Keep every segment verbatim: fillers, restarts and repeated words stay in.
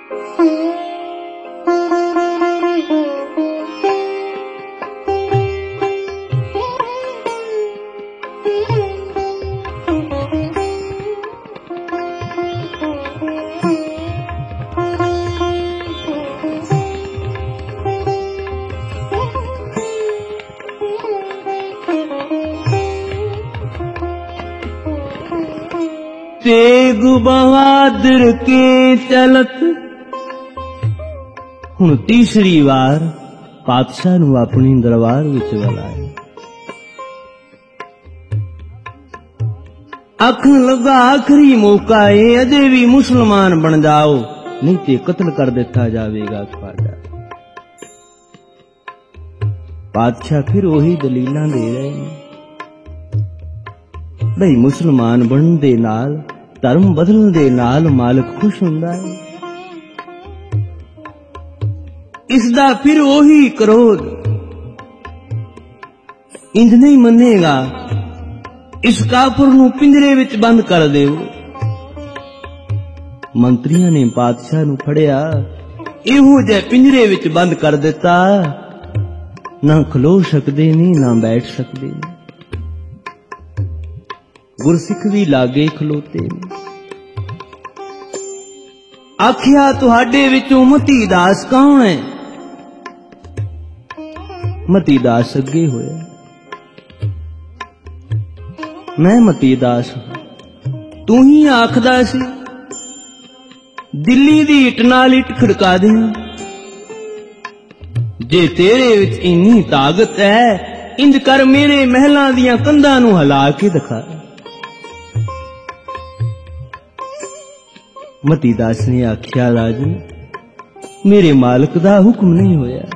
तेग बहादुर के चलत हुण तीसरी वार पातशाह नूं अपनी दरबार विच बुलाया। आखन लगा आखिरी मौका है, अजे भी मुसलमान बन जाओ नहीं ते कत्ल कर दिता जाएगा तुहाडा। पातशाह फिर वही दलीलां दे रहे हैं बई मुसलमान बनन दे नाल धर्म बदलण दे नाल मालिक खुश हुंदा है। इसदा फिर वही क्रोध इंज नहीं मनेगा, इस काफिर नूं पिंजरे विच बंद कर देओ। मंत्रियां ने पातशाह नूं फड़िया, इहो जे पिंजरे विच बंद कर दिता, ना खलो सकदे ने ना बैठ सकदे ने। गुरसिख भी लागे खलोते ने। आखिया तुहाडे विचों मती दास कौन है? मती दास अगे होया, मैं मती दास हां। तू ही आखदा सी दिल्ली दी इट नाल इट खड़का दियां। जे तेरे विच इन्नी ताकत है, इंज कर मेरे महलां दियां कंधां नूं हिला के दिखा। मती दास ने आख्या, राजन मेरे मालिक दा हुक्म नहीं होया।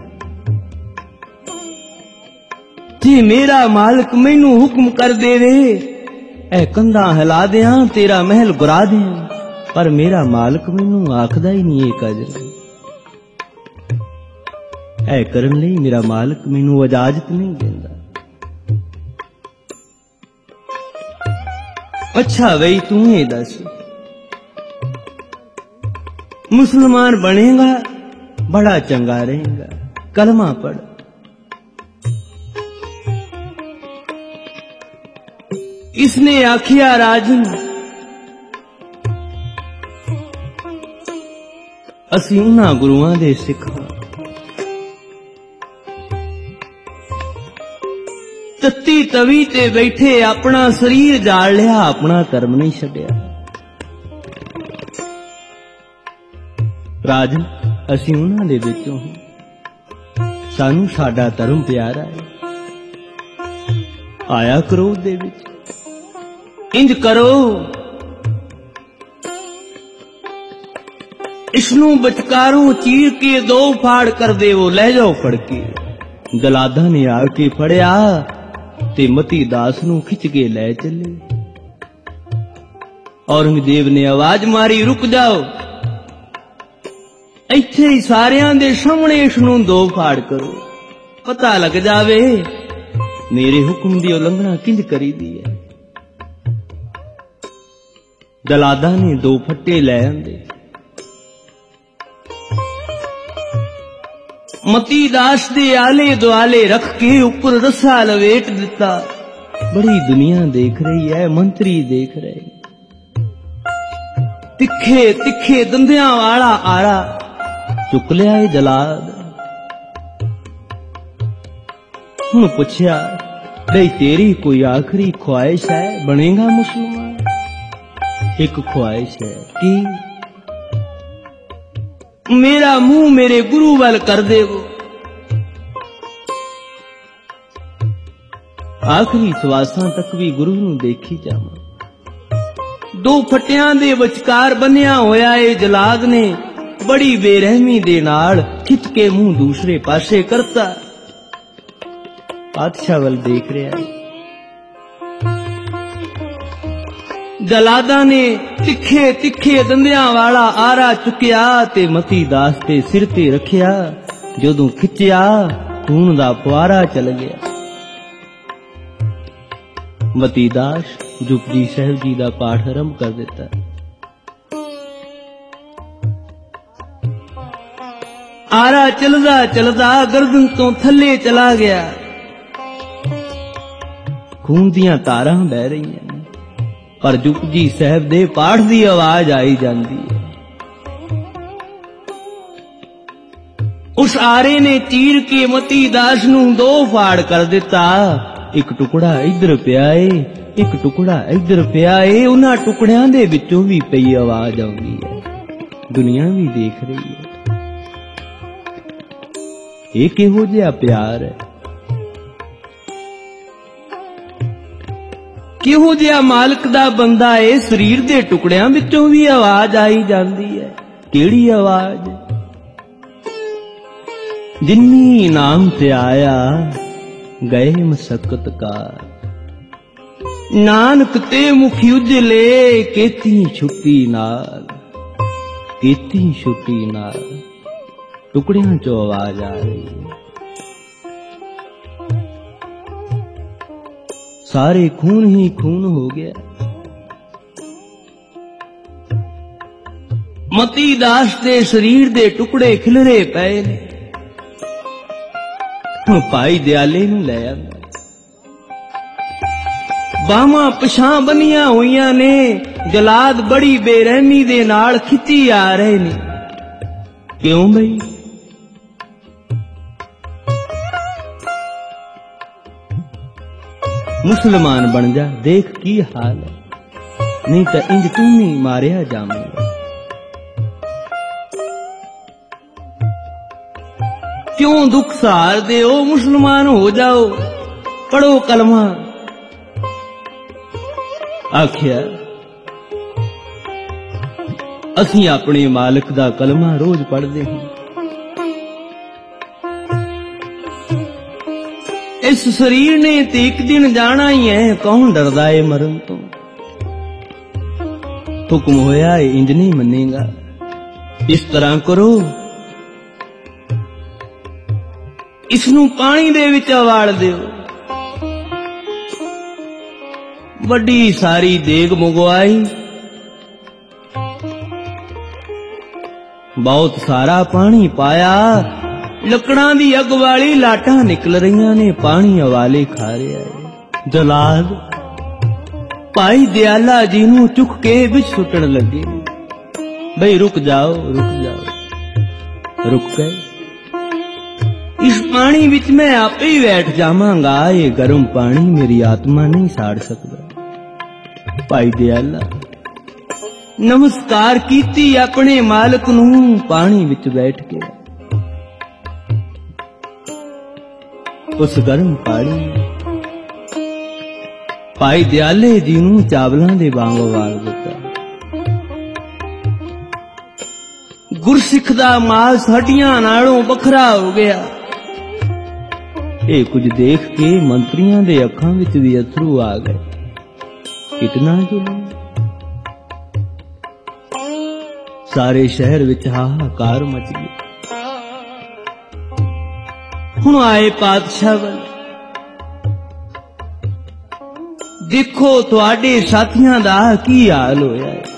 जे मेरा मालिक मैनू हुक्म कर देवे ऐ कंधा हिला दियां, तेरा महल गुरा दियां, पर मेरा मालिक मैनू आखदा ही नहीं है काजर। ऐ करन लई मेरा मालिक मैनू इजाजत नहीं देंदा। अच्छा बई तू ही दस, मुसलमान बनेगा बड़ा चंगा रहेगा, कलमा पढ़। इसने आखिया, राजन असी उन्हां गुरुआं दे सिख हां, तत्ती तवी ते बैठे अपना शरीर जाल लिया, अपना धर्म नहीं छड्डिया। राजन असी उन्हां दे विचों हां, सानू साडा धर्म प्यारा है। आया क्रोध दे विच, इंज करो इसनू बचकारों चीर के दो फाड़ कर दे, वो ले जाओ फड़ के। जलादा ने आके फड़िया ते मती दास नू खिच के ले चले। औरंगजेब ने आवाज मारी, रुक जाओ, इत्थे ही सारियां दे सामने इसनू दो फाड़ करो, पता लग जावे मेरे हुक्म दी उलंघना किंज करी दी है। जलादा ने दो फट्टे ले आंदे, मती दास दे आले दुआले रख के ऊपर रस्सा लवेट दिता। बड़ी दुनिया देख रही है, मंत्री देख रहे, तिखे तिखे दंदियां वाला आड़ा चुक लिया है जलाद। हुण पुछया, बई तेरी कोई आखिरी ख्वाहिश है, बनेगा मुसलमान? एक ख्वाहिश है कि मेरा मुंह मेरे गुरु वाल कर देवो, आखिरी श्वासां तक भी गुरु नूं देखी जावां। दो फटियां दे विचकार बनिया होया ए जलाद ने बड़ी बेरहमी दे नाल खिच के मुंह दूसरे पासे करता। पातशाह वल देख रहा है। जलादा ने तिखे तिखे दंदियां वाला आरा चुकिया ते मती दास ते सिर ते रखिया। जदों खिचिया खून दा फुआरा चल गया। मती दास जुपजी साहिब जी दा पाठ आरंभ कर दिता। आरा चलदा चलदा गर्दन तो थले चला गया। खून दियां तारां बह रही ने, पर जुपजी साहब दे पाठ दी आवाज आई जांदी है। उस आरे ने चीर के मती दास नूं दो फाड़ कर दिता। एक टुकड़ा इधर पिया है, एक टुकड़ा इधर पिया है। उन्हां टुकड़ियां दे विचों भी पई आवाज आउंदी है, दुनिया भी देख रही है। ये किहो जिहा प्यार है, किहो जिहा मालक दा बंदा है। शरीर दे टुकड़ियां विचों भी आवाज आई जांदी है। केड़ी आवाज? जिन्नी नाम ते आया गए मशक्कत कार, नानक ते मुखी उजले केती छुट्टी नाल, केती छुट्टी नाल। टुकड़ियां चो आवाज आ रही है। सारे खून ही खून हो गया। मती दास दे शरीर दे टुकड़े खिलरे पए ने। भाई दयाले नूं लै आंदा, बाहां पिछां बनियां होईयां ने। जलाद बड़ी बेरहमी दे नाल खिच्ची आ रहे ने। क्यों बई? मुसलमान बन जा, देख की हाल है, नहीं तो इंज तू ही मारिया जावेगा। क्यों दुख सहार दे हो? मुसलमान हो जाओ, पढ़ो कलमा। आखिया असी अपने मालिक दा कलमा रोज पढ़ते हैं। इस शरीर ने ते एक दिन जाना ही है, कौन डरदा है मरण तो? हुक्म होया है इंज नहीं मनेगा। इस तरह करो, इसनू पानी दे विच उबाल दिओ। वड्डी सारी देग मंगवाई, बहुत सारा पानी पाया। लकड़ां दी अग वाली लाटां निकल रही ने, पानी हवाले खा रहा है। जलाद भाई दयाला जी नू चुक के विच सुटण लगे। बई रुक जाओ, रुक जाओ। रुक गए। इस पानी विच मैं आपे ही बैठ जावांगा। ये गर्म पानी मेरी आत्मा नहीं साड़ सकता। भाई दयाला नमस्कार कीती अपने मालिक नू, पानी विच बैठ के उस गर्म पानी भाई दयाले जी नू चावलां दे वांग उबाल दिता। गुरसिख दा मास हड्डियां नालों बखरा हो गया। ये कुछ देख के मंत्रियों दे अखां विच भी अथरू आ गए। कितना जुल्म! सारे शहर विच हाहाकार मच गया। हुण आए पातशाह वल, देखो तुहाडे साथियां दा की हाल होया है।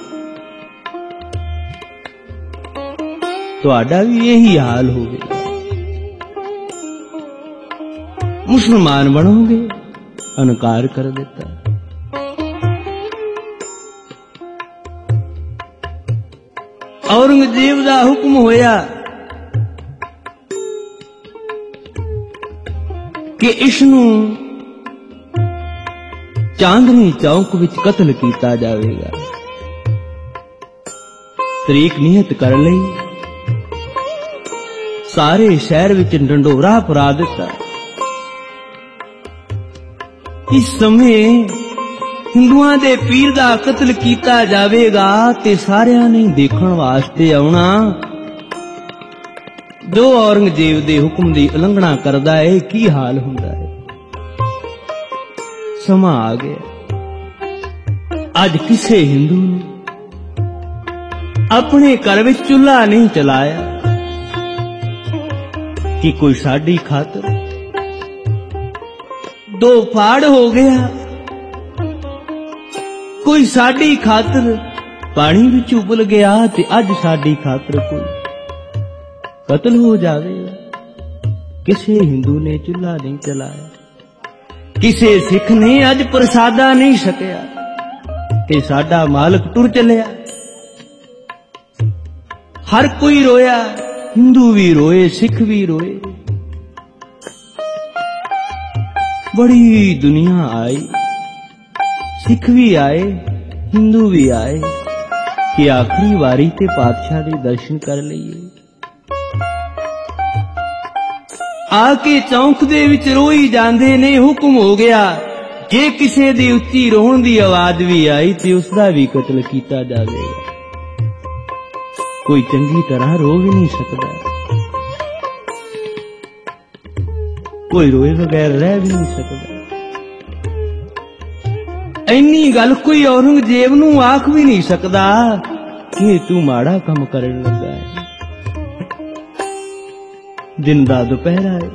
तुहाडा भी यही हाल होवेगा। मुसलमान बनोगे? अनकार कर देता। औरंगजेब दा हुक्म होया कि इसनू चांदनी चौक विच कत्ल कीता जावेगा। तरीक नियत कर लई। सारे शहर विच ढंडोरा परा दिता। इस समय हिंदुआं दे पीर दा कत्ल कीता जावेगा ते सारियां ने देखण वास्ते आउणा। जो औरंगजेब दे हुक्म दी उलंघना करदा है की हाल हुंदा है। समा आ गया। अज किसे हिंदू ने अपने घर विच चूल्हा नहीं चलाया कि कोई साडी खातर दो फाड़ हो गया। कोई साडी खातर पानी विच उबल गया ते अज साडी खातर कोई कतल हो जावेगा। किसे हिंदू ने चूल्हा नहीं चलाया, किसे सिख ने अज प्रसादा नहीं छकिया, ते साडा मालक टुर चलिया। हर कोई रोया, हिंदू भी रोए, सिख भी रोए। बड़ी दुनिया आई, सिख भी आए, हिंदू भी आए कि आखिरी वारी ते पातशाह दे दर्शन कर लईए। आके चौंक दे विच रोई जांदे ने, हुक्म हो गया जे किसे दी उच्ची रोण दी आवाज भी आई ते उसदा भी कतल कीता जावेगा। कोई चंगी तरह रो भी नहीं सकदा, कोई रोए बगैर रह भी नहीं सकदा। इन्नी गल कोई औरंगजेब नूं आख भी नहीं सकदा कि तू माड़ा काम करन लगा है। दिन दा दुपहरा है,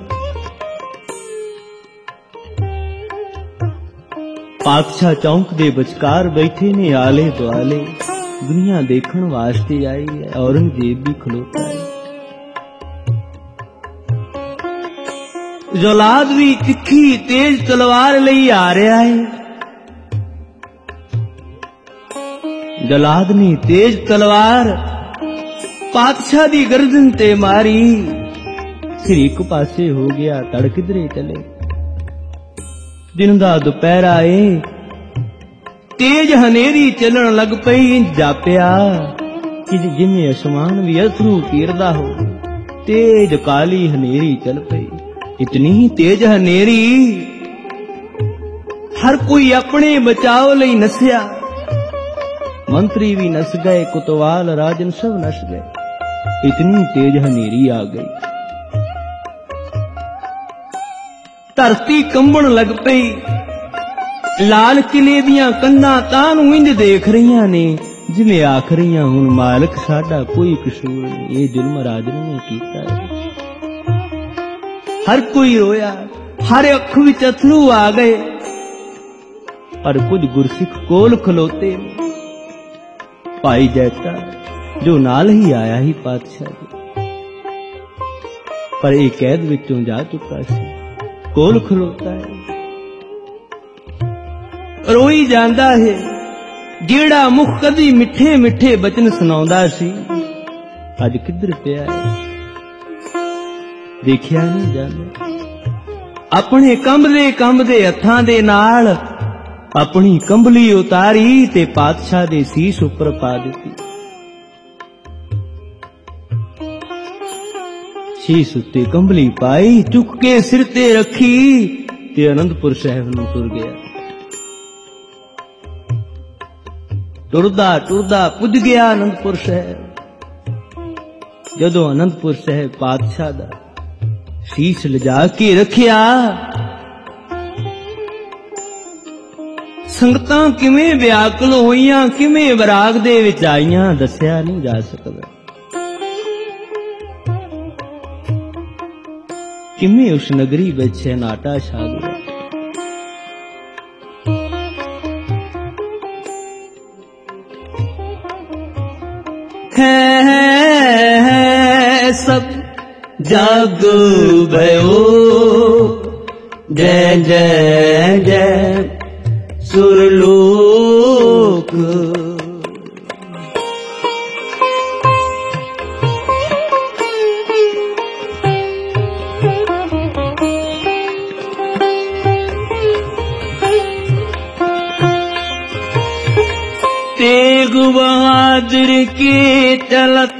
पातशाह चौंक दे बचकार बैठे ने आले दुआले। दुनिया देखण वास्ते आई है, औरंगजेब भी खलोता है। जलाद भी तिखी तेज तलवार लई आ रहा है। जलाद ने तेज तलवार पातशाह दी गर्दन ते मारी। सिर एक पासे हो गया, तड़ किधरे चले। दिन दा दुपहरा ए, तेज हनेरी चलन लग पई। जापिया कि जिमें आसमान भी अथरू तीरदा हो, तेज काली हनेरी चल पई। इतनी ही तेज हनेरी हर कोई अपने बचाव लई नसिया। मंत्री भी नस गए, कुतवाल राजन सब नस गए। इतनी तेज हनेरी आ गई, धरती कंबण लग पई। लाल किले दियां कंधां तां नूं इंज देख रहीआं ने जिवें आख रहीआं हुण मालक साडा कोई कसूर नहीं, ये जुल्म राजन ने कीता है। हर कोई रोया, हर अख विच अथरू आ गए। पर कुछ गुरसिख कोल खलोते ने। भाई जैता जो नाल ही आया ही पातशाह दे, पर ये कैद विचों जा चुका सी, कोल खलोता है। रोई जांदा है जेड़ा मुख कदी मिठे मिठे बचन सुनाउंदा सी, अज किधर पिया है देखिया नहीं जांदा। अपने कंबदे कंबदे हत्थां दे नाल अपनी कंबली उतारी ते पातशाह दे सीस उपर पा दिती। शीस उत्ते कंबली पाई, चुक के सिर ते रखी ते आनंदपुर साहिब नूं तुर गया। टुरदा टुरदा पुज गया आनंदपुर साहिब। जदों आनंदपुर साहिब पातशाह दा शीस लिजा के रखिया, संगतां किवें व्याकुल होईयां, किवें विराग दे विच आईयां, दस्सिया नहीं जा सकदा। किवें उस नगरी विच सन्नाटा छा गया। है, है सब जग भयो, जय जय जय सुरलोक। तेग बहादुर के चलत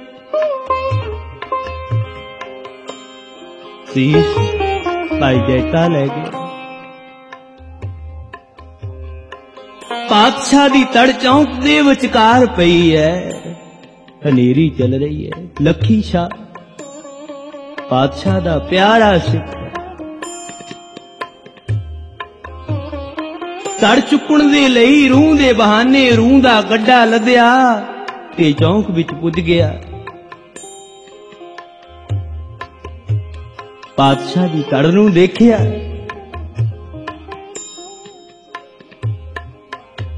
शीश भाई जैता ले गए। पातशाह दी तड़ चौंक दे विचकार पई है, हनेरी चल रही है। लखी शाह पातशाह दा प्यारा सिख तड़ चुकण दे लई रूह दे बहाने रूह दा गड्ढा लदया ते चौंक विच पुज गया। पातशाह दी तड़ नूं देखिया,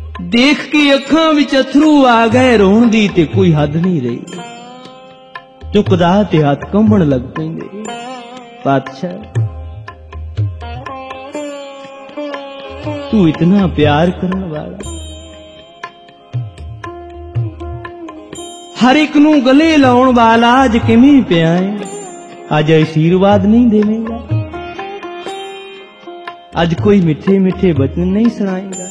देख के अखां विच अथरू आ गए। रोण दी ते कोई हद नहीं रही। चुकदा ते हथ कंबण लग पैंदे। पातशाह तू इतना प्यार करने वाला, हर एक नू गले लाउण वाला, अज किवें पिया है? अज आशीर्वाद नहीं देवेगा? अज कोई मिठे मिठे वचन नहीं सुनाएगा?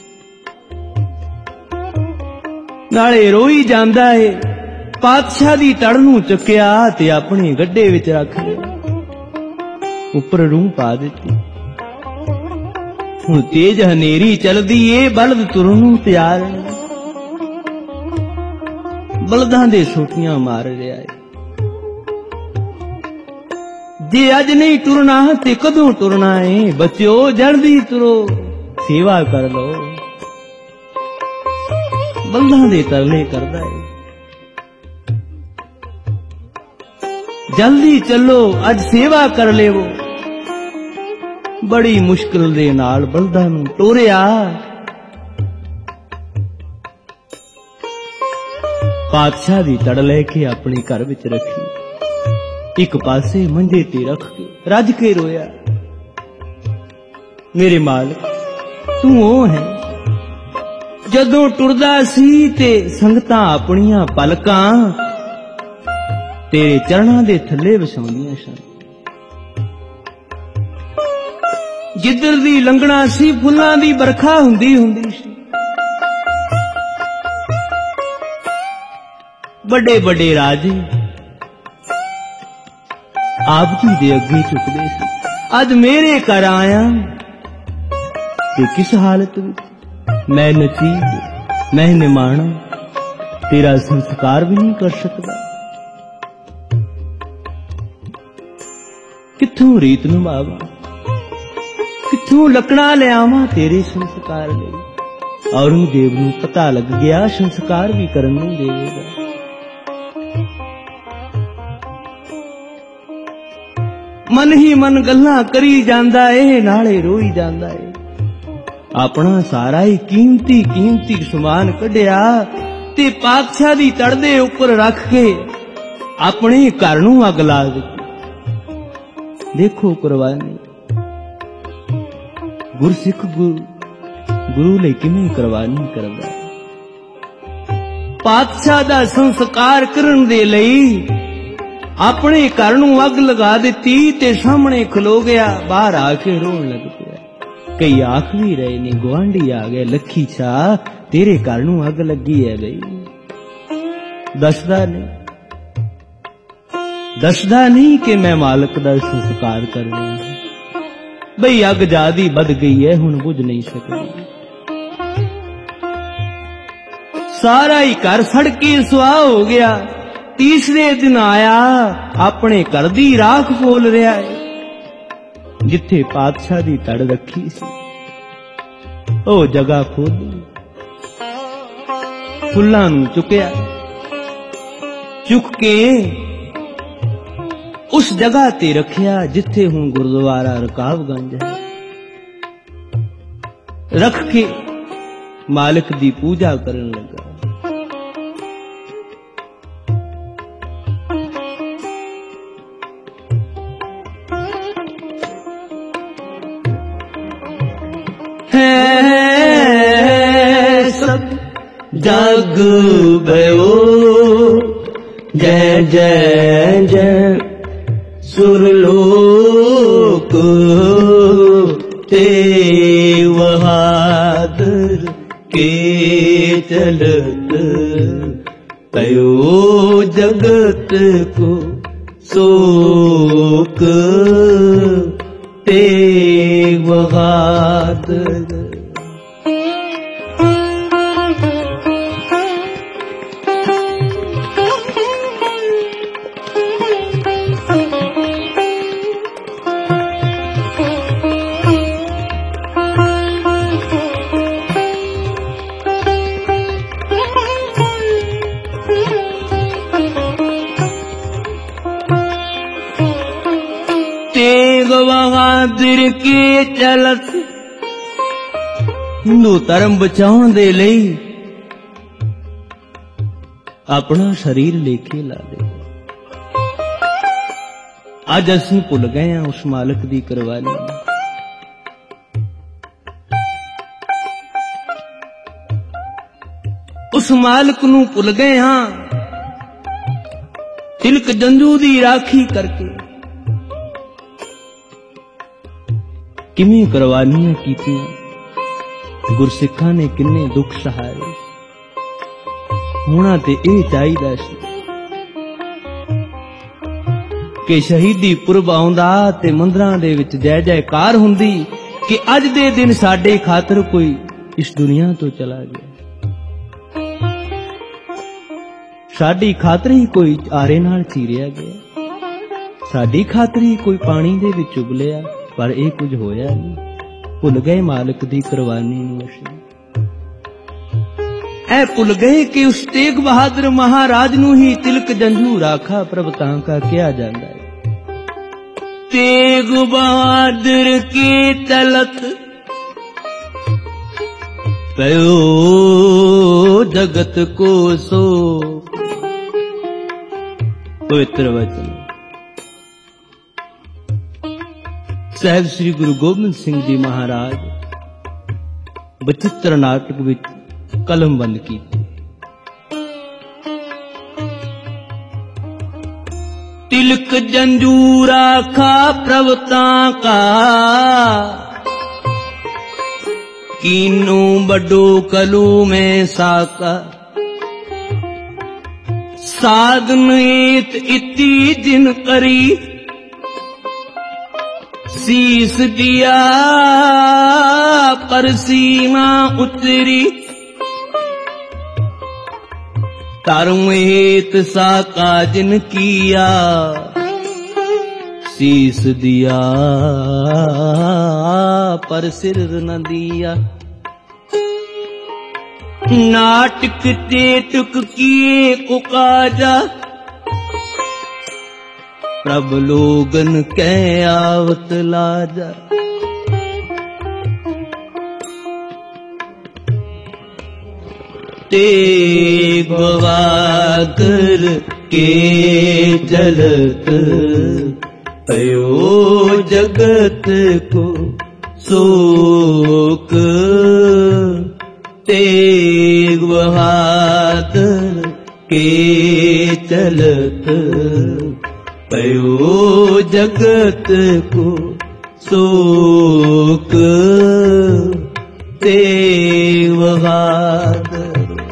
नाले रोई जांदा है। पातशाह दी तड़ नू चुक्या ते अपने गड्ढे विच रख लिया, उपर रूह पा दिती। हुण तेज हनेरी चलदी ए, बलद तुरन नू तैयार है, बलदां दे सोटियां मार रहा है। जे अज नहीं टुरना ते कदों टुरना है? बच्चो जल्दी तुरो, सेवा कर लो। बलदां दे तरले करदा है, जल्दी चलो अज सेवा कर लेवो। बड़ी मुश्किल दे नाल बलदां नूं टोरिया। पातशाह दी तड़ लैके अपने घर विच रखी, एक पासे मंजे ते रख के रज के रोया। मेरे मालिक तू ओ है, जदों टुरदा सी ते संगतां अपनियां पलकां तेरे चरणां दे थल्ले वसाउंदियां सन। जिधर दी लंघना सी फुल्लां दी बरखा हुंदी हुंदी सी। बड़े बड़े राजे आप जी दे अगे झुकदे सी। अज मेरे घर आया ते किस हालत विच? मैं नचीब, मैं निमाणा, तेरा संस्कार भी नहीं कर सकदा। कित्थों रीत निभावां, कित्थों लकड़ा लियावां तेरे संस्कार लई? औरंगजेब नूं पता लग गया संस्कार भी करन नहीं देवेगा। मन ही मन गल्लां करी जांदा ए, नाले रोई जांदा ए। अपना सारा ही कीमती कीमती समान कढ़िया ते पातशाह दी तड़ दे उपर रख के अपने घर नूं अग ला दित्ती। देखो कुर्बानी गुरसिख गुरु गुरु लई किवें कुर्बानी करदा। पातशाह दा संस्कार करन दे लई अपने घर नूं अग लगा दित्ती ते सामने खलो गया। बाहर आके रोण लग पिया। कई आख भी रहे ने गुआंढी आ गए, लखी शाह तेरे घर नूं अग लगी है बई। दसदा नहीं दसदा नहीं कि मैं मालक दा संस्कार कर रहा हूं। बई अग जादी बद गई है, हुण बुझ नहीं सकती। सारा ही घर सड़ के सुआह हो गया। तीसरे दिन आया, अपने घर दी राख फोल रहा है। जिथे पातशाह दी तड़ रखी सी ओ जगह खोदी, फुल्लां नूं चुकिया, चुक के उस जगह ते रखिया जिथे हुण गुरुद्वारा रकाबगंज है। रख के मालिक दी पूजा करन लगा। जग भयो जय जय जय सुरलोक ते बहादुर के चलत भयो जगत को शोक ते बहादुर। बहादुर के चलत हिंदू धर्म बचाउण दे लई अपना शरीर लेके ला दे। अज असीं भुल गए हां उस मालिक दी कुरबानी। उस मालिक नूं भुल गए हां तिलक जंजू दी राखी करके। किवें कुरबानियां कीतियां गुरसिखां ने, किन्ने दुख सहारे। होना ते इह चाहीदा सी कि शहीदी पुरब आउंदा ते मंदिरां दे विच जय जयकार हुंदी कि अज दे दिन साडे खातर कोई इस दुनिया तो चला गया, साडी खातर ही कोई आरे नाल चीरिया गया, साडी खातर ही कोई पानी दे विच उबलिया। पर यह कुछ होया नहीं। भुल गए मालिक दी कुरबानी नूं असीं। ऐ भुल गए कि उस तेग बहादुर महाराज नूं ही तिलक जंजू राखा प्रभ तांका किया जांदा है। तेग बहादुर की तलक पयो जगत को सो। पवित्र वचन साहिब श्री गुरु गोबिंद सिंह जी महाराज बचित्र नाटक विच कलमबंद की। तिलक जंजू राखा प्रभ तांका कीनू बड़ो कलू में साका। साधन इत इति जिन करी शीस दिया पर सीमा उतरी। तारुं हेत साका जिन किया शीस दिया पर सिर न दिया। नाटक तेटुक किए को काजा प्रभ लोगन कै आवत लाजा। तेग बहादुर के जलत पयो जगत को शोक। तेग बहादुर के चलत पयो जगत को शोक। तेग बहादुर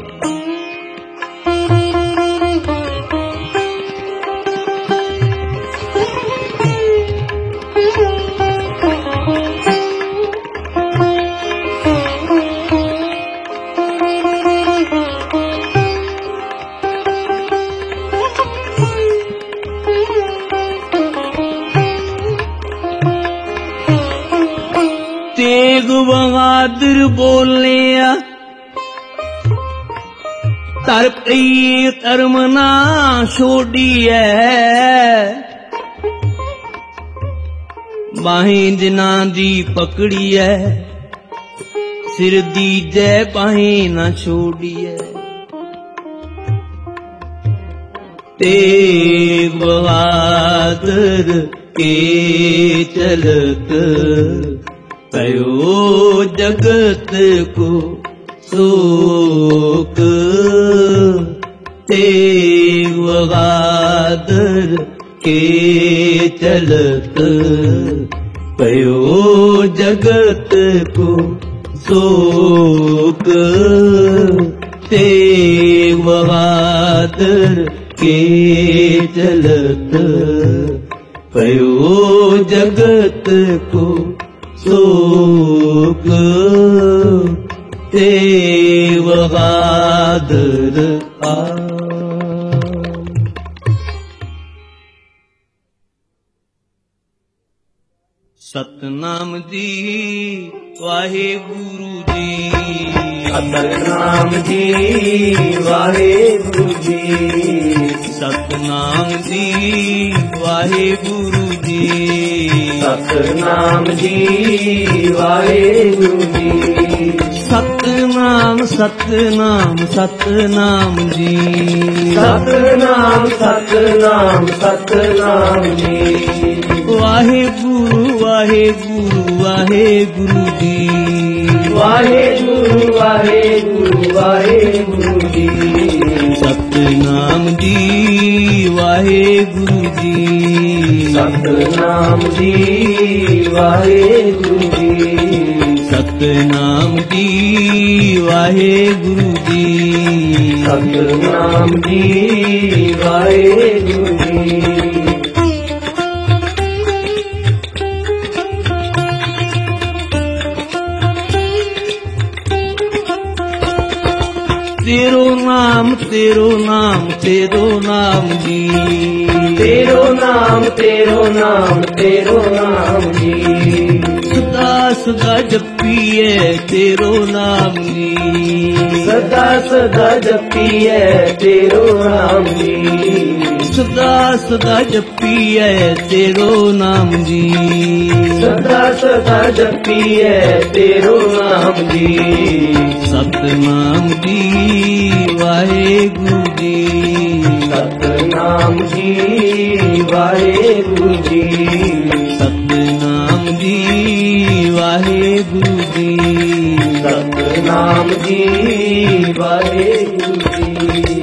तेग बहादुर बोलिया तर पई धर्म ना छोड़िए। बाहें जिना दी पकड़ी है सिर दीजे बाहें ना छोड़िए। तेग बहादुर के चलत पयो जगत को शोक। तेग बहादुर के चलत पयो जगत को शोक। तेग बहादुर के चलत पयो जगत को शोक। तेग बहादुर आ। सतनाम जी वाहे गुरु जी। सतनाम जी वाहे गुरु जी। सतनाम जी वाहे गुरु जी। सतनाम जी वाहे गुरु जी। ਸਤਨਾਮ ਸਤਨਾਮ ਸਤਨਾਮ ਜੀ। ਸਤਨਾਮ ਸਤਨਾਮ ਸਤਨਾਮ ਜੀ। ਵਾਹਿਗੁਰੂ ਵਾਹਿਗੁਰੂ ਵਾਹਿਗੁਰੂ ਜੀ। ਵਾਹਿਗੁਰੂ ਵਾਹਿਗੁਰੂ ਵਾਹਿਗੁਰੂ ਜੀ। ਸਤਨਾਮ ਜੀ ਵਾਹਿਗੁਰੂ ਜੀ। ਸਤਨਾਮ ਜੀ ਵਾਹਿਗੁਰੂ ਜੀ। ਸਤਨਾਮ ਜੀ ਵਾਹਿਗੁਰੂ ਜੀ। ਸਤਨਾਮ ਜੀ ਵਾਹਿਗੁਰੂ ਜੀ। तेरो नाम तेरो नाम तेरो नाम जी। तेरो नाम तेरो नाम तेरो नाम जी। सदा सदा जपीए तेरो नाम जी। सदा सदा जपीए तेरो नाम जी। सदा सदा जपीए तेरो नाम जी। सदा सदा जपीए तेरो नाम जी। सतनाम जी वाहेगुरु जी। सतनाम जी वाहेगुरु जी। सतनाम जी वाहेगुरु जी। सतनाम जी वाहेगुरु जी।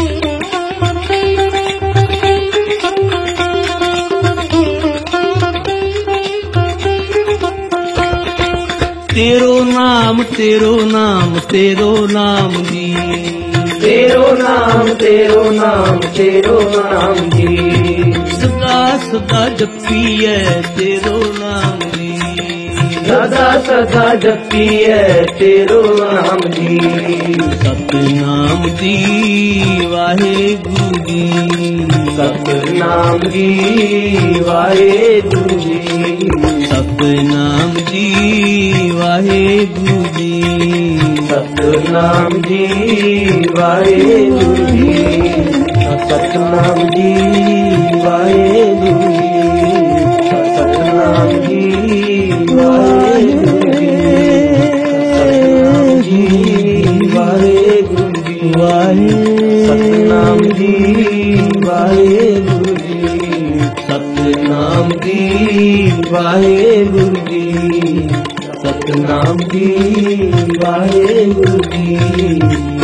तेरो नाम तेरो नाम तेरो नाम जी। तेरो नाम तेरो नाम तेरो नाम जी। सदा सदा जपीए तेरो नाम जी। सदा सदा जपीए तेरो नाम जी। सतनाम जी वाहेगुरु जी। सतनाम जी वाहेगुरु जी। सतनाम जी वाहेगुरु जी। सतनाम जी वाहेगुरु जी। सतनाम जी वाहेगुरु जी। सतनाम जी वाहेगुरु जी। सतनाम जी वाहेगुरु जी। सतनाम जी वाहेगुरु जी। सतनाम जी वाहेगुरु जी।